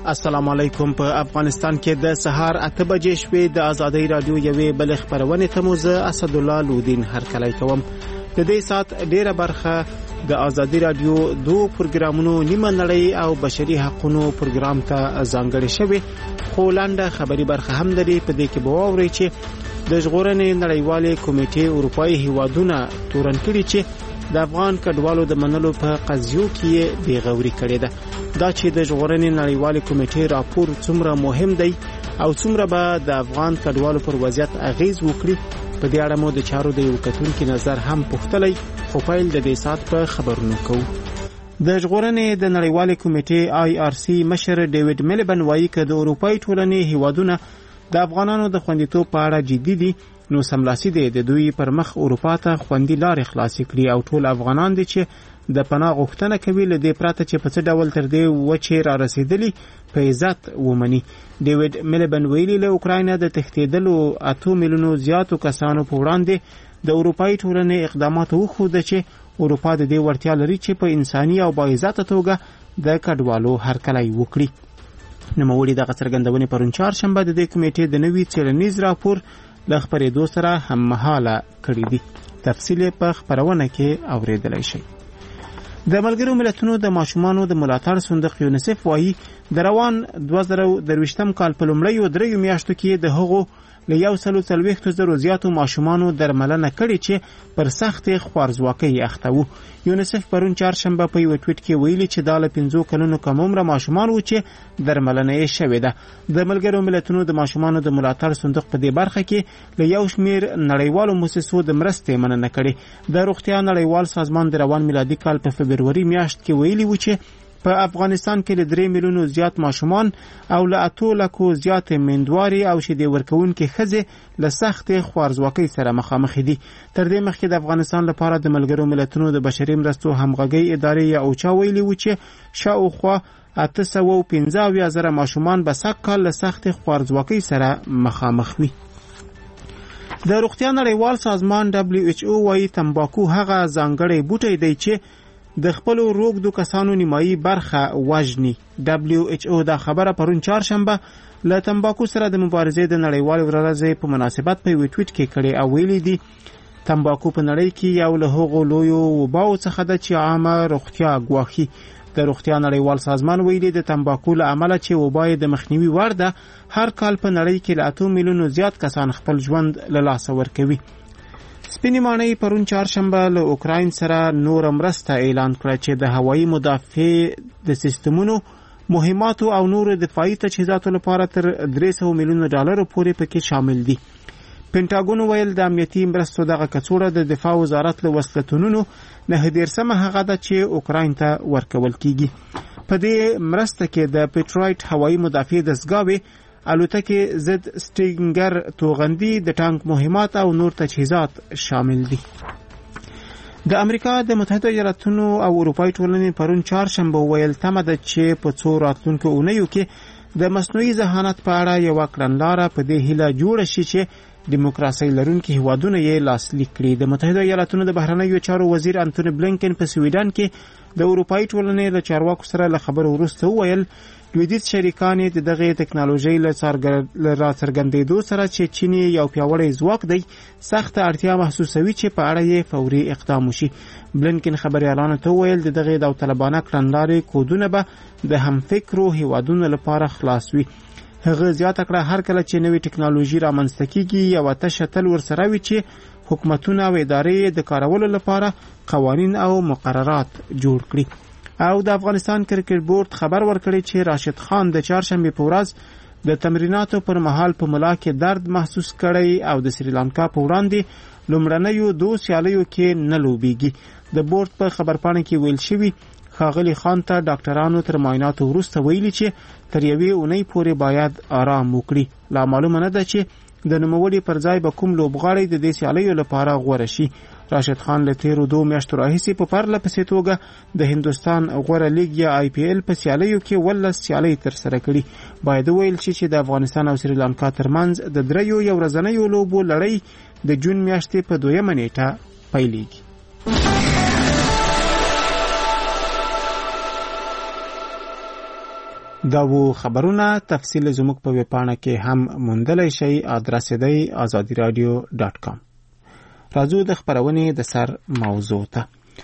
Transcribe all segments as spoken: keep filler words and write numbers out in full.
السلام علیکم. په افغانستان کې د سهار اته بجې شوې د ازادۍ رادیو یوې بل خبرونه ته مو زه اسد الله لودین هرکلی کوم. د دې سات ډیره برخه د ازادۍ رادیو دوه پروګرامونو نیمه نړۍ او بشري حقوقو پروګرام ته ځانګړې شوې، خو لاندې خبري برخه هم لري. په دې کې به واورئ چې د ژغورنې نړیوالې کمیټې اروپאי هیوادونه تورن کړي چې د افغان کډوالو د منلو په قضیو کې بیغوري کړې ده. دا چې د ژغورنې نړیوالې کمیټې راپور څومره مهم دی او څومره به د افغان کډوالو پر وضعیت اغیز وکړي، په دې اړه مو د چارو د یو کتونکو نظر هم پوښتلی، خو پیل د دې سات په خبرونو کوو. د ژغورنې د نړیوالې کمیټې آی آر سی مشر ډیوډ میلبن وایي چې د اروپאי ټولنې هیوادونه د افغانانو د خوندیتوب په اړه جدي دي، نو سملاسي دی د دوی پر مخ اروپا ته خوندي لارې خلاصې کړي او ټول افغانان دي چې د پناه غوښتنه کوي له دې پرته چې په څه ډول تر دې وچې را رسیدلی په عزت ومني. ډیوډ میلبن ویلي له اوکراینه د تښتېدلو اتو میلیونو زیاتو کسانو په وړاندې د اروپאי ټولنې اقدامات وښوده چې اروپا د دې وړتیا لري چې په انساني او باعزته توګه د کډوالو هرکلی وکړي. نوموړي دغه څرګندونې پرون چهارشنبه د دې کمیټې د نوي څېړنیز راپور له خپرېدو سره هممهاله کړي دي. تفصیل په خپرونه کې اورېدلی شئ. د ملګرو ملتونو د ماشومانو د ملاتړ صندوق یونیسف وایي د روان دوه زره درویشتم کال په لومړیو دریو میاشتو کې د هغو له یو سلو څلوېښتو زرو زیاتو ماشومانو درملنه کړې چې پر سختې خوارځواکۍ اخته وو. یونیسف پرون چهارشنبه په یو ټویټ کې ویلي چې دا له پنځو کلونو کم عمره ماشومان وو چې درملنه یې شوې ده. د ملګرو ملتونو د ماشومانو د ملاتړ صندوق په دې برخه کې له یو شمیر نړیوالو مؤسسو د مرستې مننه کړې. د روغتیا نړیوال سازمان د روان میلادي کال په فبروري میاشت کې ویلي و چې په افغانستان کې له درې میلیونو زیات ماشومان او له اتو لکو زیات میندواري او شیدې ورکوونکې ښځې له سختې خوارځواکۍ سره مخامخ دي. تر دې مخکې د افغانستان لپاره د ملګرو ملتونو د بشري مرستو همغږۍ ادارې یا اوچا ویلي و چې شاوخوا اته سوه پنځه اویا زره ماشومان به سږ کال له سختې خوارځواکۍ سره مخامخ وي. د روغتیا نړیوال سازمان دبلیو ایچ او وایي تمباکو هغه ځانګړی بوټی دی چې د خپل روغدو کسانو نیمایي برخه وژني. دبلیو ایچ او دا خبره پرون چهارشنبه له تمباکو سره د مبارزې د نړیوالې ورځې په مناسبت په یو ټویټ کې کړي او ویلي دي تمباکو په نړۍ کې یو له هغو لویو وباو څخه ده چې عامه روغتیا ګواښي. د روغتیا نړیوال سازمان ویلي د تمباکو له امله چې وبا یې د مخنیوي وړ ده، هر کال په نړۍ کې له اتو میلیونو زیات کسان خپل ژوند له لاسه ورکوي. سپینې ماڼۍ پرون چهارشنبه له اوکراین سره نور مرسته اعلان کړه چې د هوایي مدافع د سیستمونو، مهماتو او نور دفاعي تجهیزاتو لپاره تر درې سوه میلیونه ډالرو پورې پکې شامل دي. پینټاګون ویل د امنیتي مرستو دغه کڅوړه د دفاع وزارت له وسلتونونو نهه دېرشمه هغه ده چې اوکراین ته ورکول کیږي. په دې مرسته کې د پیټرایټ هوایي مدافع دستګاوې، الوتکې ضد سټینګر توغندي، د ټانک مهمات او نور تجهیزات شامل دي. د امریکا د متحده ایالاتونو او اروپאי ټولنې پرون چهارشنبه ویل تمه ده چې په څو راتلونکو اونیو کې د مصنوعي ذهانت په اړه یوه کړنلاره په دې هیله جوړه شي چې دیموکراسي لرونکي هیوادونه یې لاسلیک کړي. د متحده ایالاتونو د بهرنیو چارو وزیر انټونی بلینکن په سویډن کې د اروپאי ټولنې له چارواکو سره له خبرو وروسته وویل لویدیځ شریکان د دغه ټکنالوژي له راڅرګندېدو سره چې چین یو پیاوړی ځواک دی سخت اړتیا محسوسوي چې په اړه یې فوري اقدام وشي. بلینکن خبريالانو ته ویل د دغه داوطلبانه کړنلارې کودونه به د همفکرو هیوادونو لپاره خلاص وي. هغه زیاته کړه هر کله چې نوې ټکنالوژي رامنځته کیږي یوه تشه تل ورسره وي چې حکومتونه او ادارې د کارولو لپاره قوانین او مقررات جوړ کړي. او د افغانستان کرکټ بورډ خبر ورکړی چې راشد خان د چهارشنبه په ورځ د تمریناتو پر مهال په ملا کې درد محسوس کړی او د سریلانکا په وړاندې لومړنیو دوه سیالیو کې نه لوبېږي. د بورډ په خبرپاڼه کې ویل شوی ښاغلي خان ته ډاکټرانو تر معایناتو وروسته ویلي چې تر یوې اونۍ پورې باید آرام وکړي. لا معلومه نه ده چې د نوموړي پر ځای به کوم لوبغاړی د دې سیالیو لپاره غوره شي. راشد خان له تیرو دوه میاشتو راهیسې په پرله پسې توګه د هندوستان غوره لیګ یا آی پی ایل په سیالیو کې ولس سیالۍ ترسره کړي. باید وویل شي چې د افغانستان او سریلانکا ترمنځ د دریو یو ورځنیو لوبو لړۍ د جون میاشتې په دویمه نیټه پیلېږي. دا و خبرونه تفصیل زموږ په ویبپاڼه کې هم موندلی شئ. ادرس دی آزادی رادیو ډاټ کام. راځو د خبرونې د سر موضوع ته.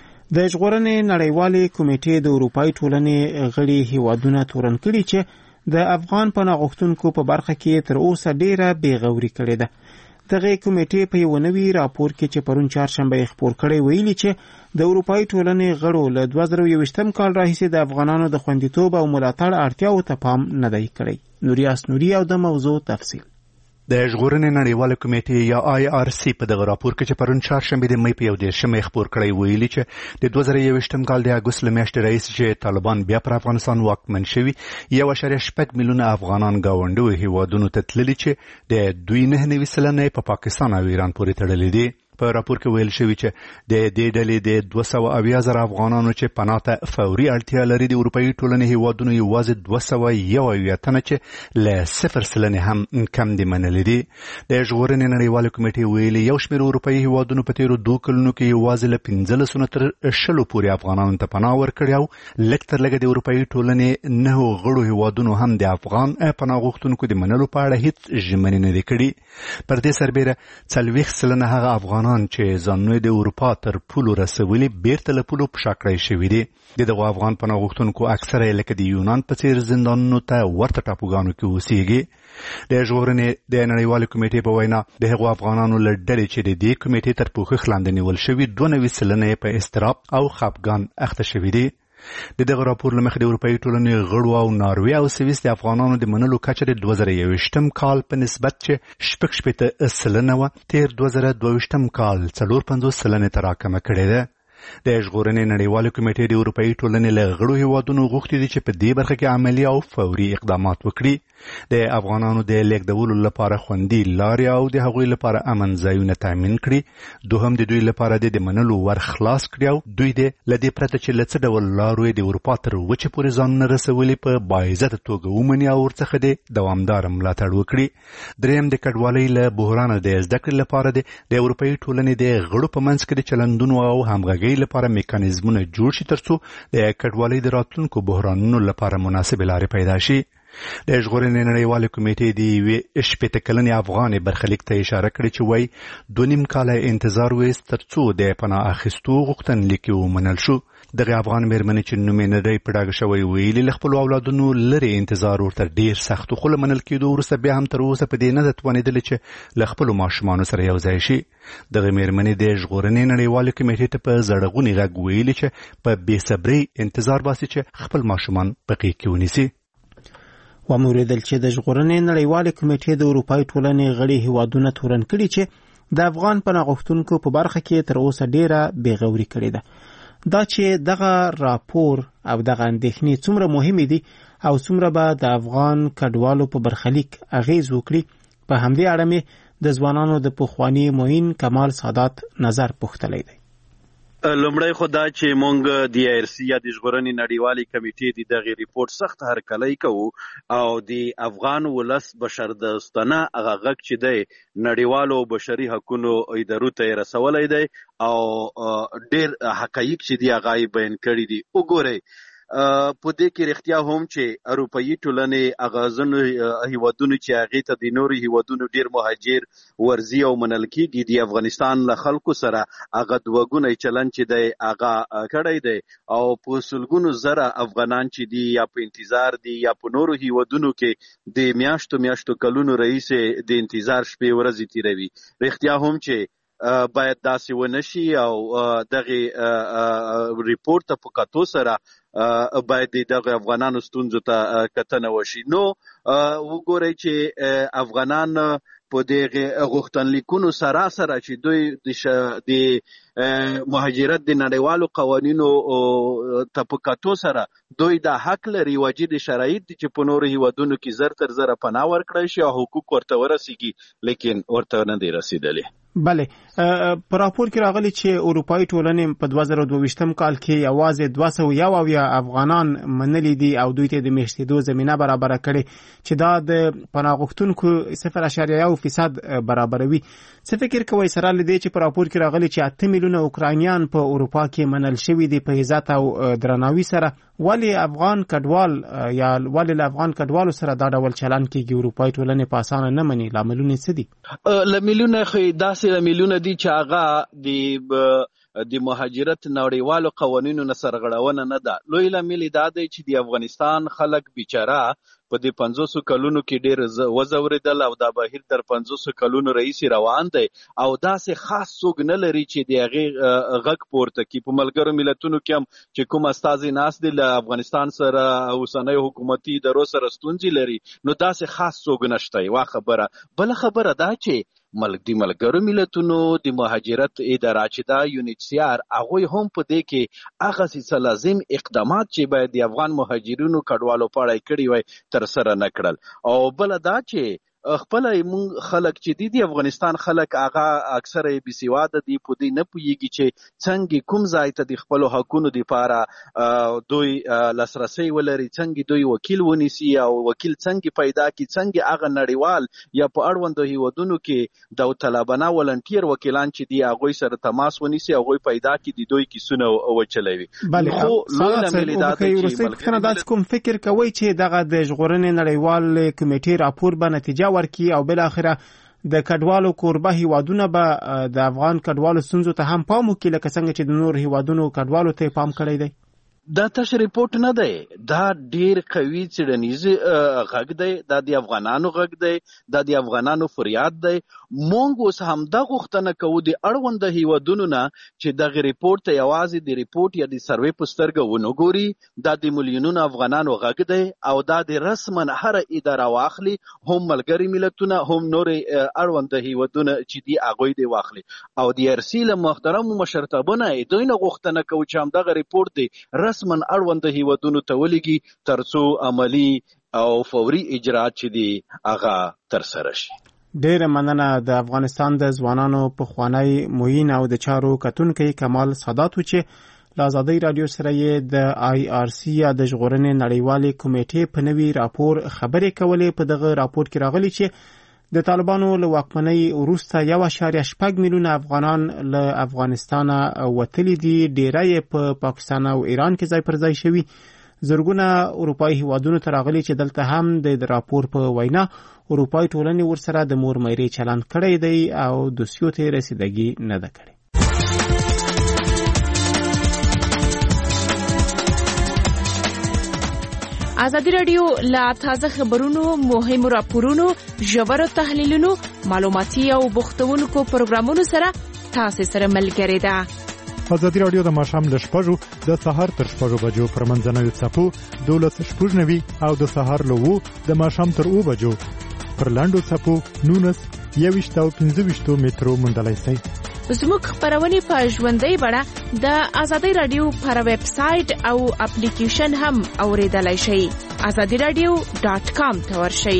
د ژغورنې نړیوالې کمیټې د اروپایي ټولنې غړي هیوادونه تورن کړي چې د افغان پناه غوښتونکو په برخه کې تر اوسه ډیره بېغوري کړې ده. دغه کمیټې په یو نوي راپور کې چې پرون چهارشنبه یې خپور کړی ویلي چې د اروپایي ټولنې غړو له دوه زره یوویشتم کال راهیسې د افغانانو د خوندیتوب او ملاتړ اړتیاوو ته پام نه دی کړی. نوریاس نوري او د موضوع تفصیل. د ژغورنې نړیواله کمیټې یا آی آر سی په دغه راپور کې چې پرون چهارشنبه د مې په یو دېرشمه خپور کړی ویلي چې د دوه زره یوویشتم کال د اګوست له میاشتې راهیسې چې طالبان بیا پر افغانستان واکمن شوي یو اعشاریه شپږ میلیونه افغانان ګاونډیو هیوادونو ته تللي چې د دوی نهه نوي سلنه په پاکستان او ایران پورې تړلي دي. په راپور کې ویل شوی چې د دې ډلې د دوه سوه اویا زره افغانانو چې پناه ته فوري اړتیا لري د اروپایي ټولنې هیوادونو یوازې دوه سوه یو اویا تنه چې له صفر سلنې هم کم دي منلي دي. د ژغورنې نړیواله کمیټې ویلي یو شمېر اروپایي هیوادونو په تېرو دوه کلونو کې یوازې له پنځلسو نه تر شلو پورې افغانانو ته پناه ورکړې او لږ تر لږه د اروپایي ټولنې نهو غړو هیوادونو هم د افغان پناه غوښتونکو د منلو په اړه هیڅ ژمنې نه دي کړي. پر دې سربیره څلوېښت سلنه هغه افغانان چې ځانونه د اروپا تر پولو رسولي بیرته له پولو په شا کړی شوي دي. د دغو افغان پناه غوښتونکو اکثره لکه د یونان په څېر زندانونو ته ورته ټاپوګانو کې اوسېږي. د ژغورنې د نړیوالې کمیټې په وینا د هغو افغانانو له ډلې چې د دې کمیټې تر پوښښ لاندې نیول شوي دوه نوي سلنه په اضطراب او خپګان اخته شوي دي. د دغه راپور له مخې د اروپایي ټولنې غړو او ناروې او سویس د افغانانو د منلو کچه د دوه زره یوویشتم کال په نسبت چې شپږ شپېته سلنه وه تېر دوه زره دوه ویشتم کال څلور پنځوس سلنې ته راکمه کړې ده. د ژغورنې نړیواله کمیټې د اروپایي ټولنې له غړو هیوادونو غوښتي دي چې په دې برخه کې عملي او فوري اقدامات وکړي. د افغانانو د لیږدولو لپاره خوندي لارې او د هغوی لپاره امن ځایونه تامین کړي. دوهم د دوی لپاره د منلو ور خلاص کړي او دوی د له دې پرته چې له څه ډول لارو د اروپا تر وچې پورې ځانونه رسولي په باعزته توګه ومني او ورڅخه د دوامداره ملاتړ وکړي. دریم د کډوالۍ له بحرانه د زده کړې لپاره د اروپایي ټولنې د غړو په منځ کې د چلندونو او همغږۍ لپاره میکانیزمونه جوړ شي ترڅو د کډوالۍ د راتلونکو بحرانونو لپاره مناسبې لارې پیدا شي. د ژغورنې نړیوالې کمیټې د یوې شپېته کلنې افغانې برخلیک ته اشاره کړې چې وایي دوه نیم کاله انتظار ویست ترڅو د پناه اخیستو غوښتنلیک ومنل شو. دغه افغان مېرمنې چې نوم یې نه دی په ډاګه شوی ویلي له خپلو اولادونو لرې انتظار ورته ډېر سخت خو له منل کېدو وروسته بیا هم تر اوسه په دې نه ده توانېدلې چې له خپلو ماشومانو سره یو ځای شي. دغه مېرمنې د ژغورنې نړیوالې کمیټې ته په زړغوني غږ ویلي چې په بې صبرۍ انتظار باسي چې خپل ماشومان په غېږ کې ونیسي. وموریدل چې د ژغورنې نړیوالې کمیټې د اروپایي ټولنې غړي هیوادونه تورن کړي چې د افغان پناه غوښتونکو په برخه کې تر اوسه ډیره بېغوري کړې ده. دا چې دغه راپور او دغه اندېښنې څومره مهمې دي او څومره به د افغان کډوالو په برخلیک اغیز وکړي په همدې اړه مې د ځوانانو د پخواني معین کمال سادات نظر پوښتلی دی. لومړی خو دا چې مونږ د آی آر سی یا د ژغورنې نړیوالې کمیټې د دغه ریپورت سخت هرکلی کوو او د افغان ولس بشردوستانه هغه غږ چې دی نړیوالو بشري حقونو ادارو ته یې رسولی دی او ډېر حقایق چې دي هغه یې بیان کړي دي. وګورئ په دې کې رښتیا هم چې اروپایي ټولنې هغه ځینو هیوادونو چې هغې ته د نورو هیوادونو ډېر مهاجر ورځي او منل کېږي د افغانستان له خلکو سره هغه دوه ګونی چلند چې دی هغه کړی دی او په سلګونو زره افغانان چې دي یا په انتظار دي یا په نورو هیوادونو کې د میاشتو میاشتو کلونو رئیسې د انتظار شپې ورځې تېروي. رښتیا هم چې باید داسې ونه شي او دغه ریپورت ته په کتو سره باید دغه افغانانو ستونزو ته کتنه وشي. نو وګورئ چې افغانان په دغه غوښتنلیکونو سراسره چې دوی د مهاجرت د نړیوالو قوانینو ته په کتو سره دوی د حق لري واجد شرایط چې په نورو هیوادونو کې زر تر زره پناه ورکړی شي او حقوق ورته ورسیږي لیکن ورته نه دی رسیدلی. بله په راپور کې راغلی چې اروپایي ټولنې په دوه زره دوه ویشتم کال کې یوازې دوه سوه یو اویا افغانان منلي دي او دوی ته د میشتېدو زمینه برابره کړې چې دا د پناه غوښتونکو صفر اعشاریه یو فیصد برابروي. څه فکر کوئ سره له دې چې په راپور کې راغلی چې اته میلیونه اوکراینیان په اروپا کې منل شوي دي په عزت او درناوي سره ولی افغان کډوال یا ولی افغان کډوالو سره دا ډول چلن کیږي اروپای ټولنې په اسانه نه مني؟ لاملونه څه دي؟ لاملونه خو داسې لاملونه دي چې هغه د د مهاجرت نړیوالو قوانینو نه سرغړونه نه ده. لوی لامل دا دی چې د افغانستان خلک بیچاره په دې پنځوسو کلونو کې ډېر وځورېدل او دا بهیر تر پنځوسو کلونو رئیسې روان دی او داسې خاص څوک نه لري چې د هغې غږ پورته کړي. په ملګرو ملتونو کې هم چې کوم استازي ناست دي له افغانستان سره اوسنۍ حکومتي ادارو سره ستونزې لري، نو داسې خاص څوک نشته. یوه خبره. بله خبره دا چې ملک د ملګرو ملتونو د مهاجرت اداره چې دا یونیټ سی آر هغوی هم په دې کې هغه څه لازم اقدامات چې باید د افغان مهاجرینو کډوالو په اړه کړي وای تر سره نه کړل. او بل دا چې خپل مونږ خلک چې دي د افغانستان خلک هغه اکثره بې سواده دي، په دې نه پوهېږي چې څنګه کوم ځای ته د خپلو حقونو دپاره دوی لاسرسی ولري، څنګه دوی وکیل ونیسي او وکیل څنګه پیدا کړي، څنګه هغه نړیوال یا په اړوندو هیوادونو کې داوطلبانه ولنټیر وکیلان چې دي هغوی سره تماس ونیسي، هغوی پیدا کړي، د دوی کیسونه وچلوي. خو لوی لامل دا دی چې داسې کوم فکر کوئ چې دغه د ژغورنې نړیوال کمیټې راپور به نتیجه ورکی او بل اخره د کډوالو کوربه هیوادونه به د افغان کډوالو ستونزو ته هم پام وکړي لکه څنګه چې د نور هیوادونو کډوالو ته پام کړی دی؟ دا تش ریپورت نه دی، دا ډیر قوي څېړنیز غږ دی، دا د افغانانو غږ دی، دا د افغانانو فریاد دی. مونږ اوس همدا غوښتنه کوو د اړونده هیوادونو نه چې دغه ریپورت ته یوازې د ریپورت یا د سروې په سترګه ونه ګوري. دا د میلیونونو افغانانو غږ دی او دا د رسما هره اداره واخلي، هم ملګري ملتونه هم نورې اړونده هیوادونه چې دي هغوی دې واخلي. او د ار سي له محترمو مشرتابه نه دوی نه غوښتنه کوو چې همدغه ریپورت دی رسما اړونده هیوادونو ته ولېږي ترڅو عملي او فوري اجراات چې دي هغه ترسره شي. ډېره مننه. د افغانستان د ځوانانو پخوانی معین او د چارو کتونکی کمال سادات و چې له ازادۍ راډیو سره یې د آی آر سی یا د ژغورنې نړیوالې کمیټې په نوي راپور خبرې کولې. په دغه راپور کې راغلي چې د طالبانو له واکمنۍ وروسته یو اشاریه شپږ میلیونه افغانان له افغانستانه وتلي دي، ډیری یې په پاکستان او ایران کې ځای پر ځای شوي. زرګونه اروپایي هیوادونو ته راغلي چې دلته هم د راپور په وینا اروپایي ټولنې ورسره د مور میرې چلند کړی دی او دوسیو ته رسیدګي نه ده کړې. ازادي راډیو لا تازه خبرونو، مهمو راپورونو، ژورو تحلیلونو، معلوماتي او بوختونکو پروګرامونو سره تاسو سره ملګری ده. ازادي راډیو د ماښام له شپږو د سهار تر شپږو بجو پر منځنوي څپو دولس شپږ نوي او د سهار له اوو د ماښام تر اوو بجو پر لاندو څپو نونس یوویشت او پنځه ویشتو مترو موندلی شئ. زموږ خبرونه په ژوندۍ بڼه د ازادي راډیو پر ویب سټ او اپلیکیشن هم اوریدلای شئ. ازادي راډیو ډاٹ کام ته ورشئ.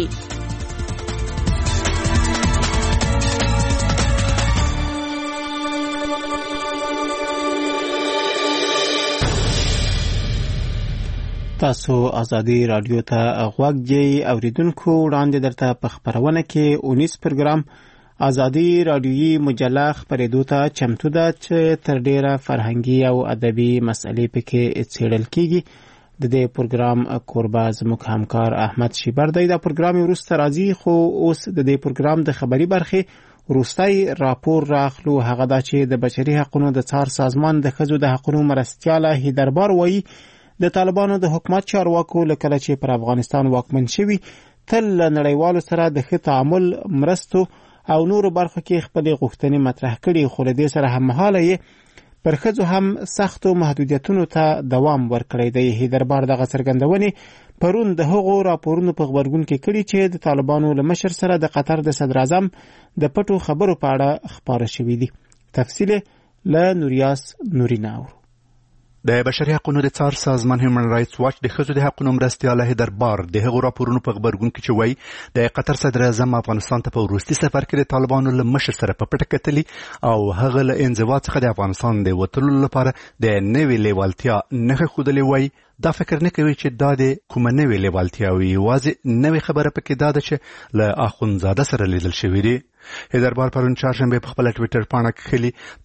تاسو ازادي راډیو ته غوږ دی اوریدونکو. وړاندې درته په خبرونه کې اونیس پروګرام ازادي راډیویي مجله خبرېدو ته چمتو ده چې تر ډیره فرهنګي او ادبي مسئلې پکې څېړل کیږي. د دې پروګرام کوربه زموږ همکار احمد شیبر دی. دا پروګرام وروسته راځي، خو اوس د دې پروګرام د خبري برخې وروستی راپور راخلو. هغه دا چې د بشري حقوقو د څار سازمان د ښځو د حقوقو مرستیاله هیدربار وایي د طالبانو د حکومت چارواکو لکه چې پر افغانستان واکمن شوي تل نړیوالو سره د ښه تعامل، مرستو او نورو برخو کې خپلې غوښتنې مطرح کړي، خو له دې سره هممهاله یې پر ښځو هم سختو محدودیتونو ته دوام ورکړی دی. هیدربار دغه څرګندونې پرون د هغو راپورونو په غبرګون کې کړي چې د طالبانو له مشر سره د قطر د صدر اعظم د پټو خبرو په اړه خپاره شوي دي. تفصیل له نوریاس نورینه اورو. د بشري حقوقو د څار سازمان هیومن رایټس واچ د ښځو د حقوقو مرستیاله هیدربار د هغو راپورونو په غبرګون کې چې وایي د قطر صدر اعظم افغانستان ته په وروستي سفر کې د طالبانو له مشر سره په پټه کتلي او هغه له انزوا څخه د افغانستان د وتلو لپاره د نوې لیوالتیا نښه ښودلې وایي. دا فکر نه کوي چې دا د کومه نوې لیوالتیا وي، یوازې نوې خبره پکې دا ده چې له اخوندزاده سره لیدل شوي دي. هیدربار پرون چهارشنبه په خپل ټویټر پاڼه کې خلی